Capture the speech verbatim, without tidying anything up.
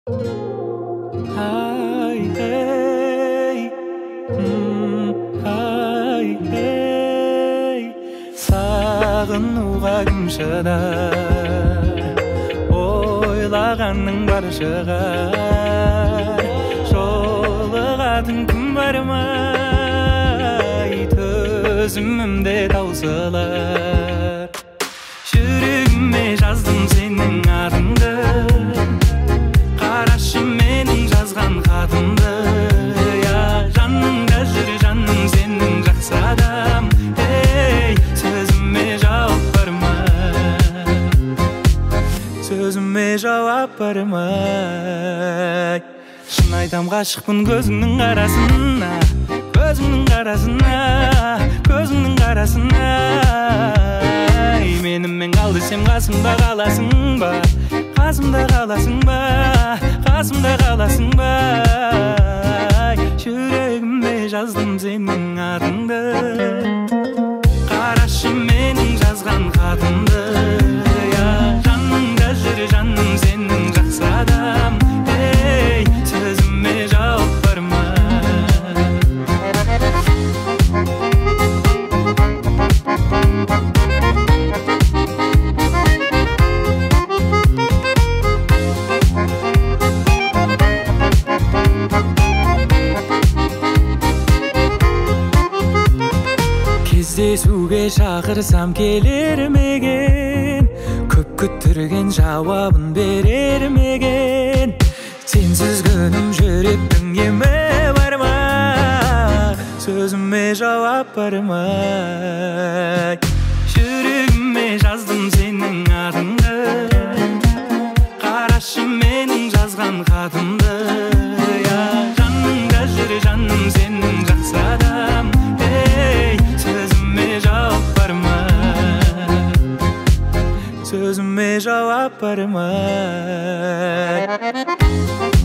Ay, hey, mm, ay, hey. Сағынуға кім шыдар, ойлағанның бар шығар. Жолығатын күн бар ма, төзімімде таусылар. Жүрегіме жаздым сенің атыңды, қарашы менің жазған хатымды. Я жаныңда жүр жаным сенің жақсы адам. Ей, сөзіме жауап бар ма, сөзіме жауап бар ма? Шын айтам ғашықпын көзіңнің қарасына, көзіңнің қарасына, көзіңнің қарасына. Менімен қал десем қасымда қаласың ба, қасымда қаласың ба, қасымда қаласың ба? Жүрегіме жаздым сенің атыңды, қарашы менің жазған хатымды. Я жаныңда жүр жаным сенің жақсы адам. Ей, сөзіме жауап бар ма? Кездесуге шақырсам келер меген, көп күттірген жауабын берер меген. Сенсіз күнім жүректің емі бар ма, сөзіме жауап бар ма? Жүрегіме жаздым сенің атыңды, қарашы менің жазған хатымды. Я жаныңда жүр жаным сенің жақсы адам. Ей, сөзіме жауап бар ма, сөзіме жауап бар ма?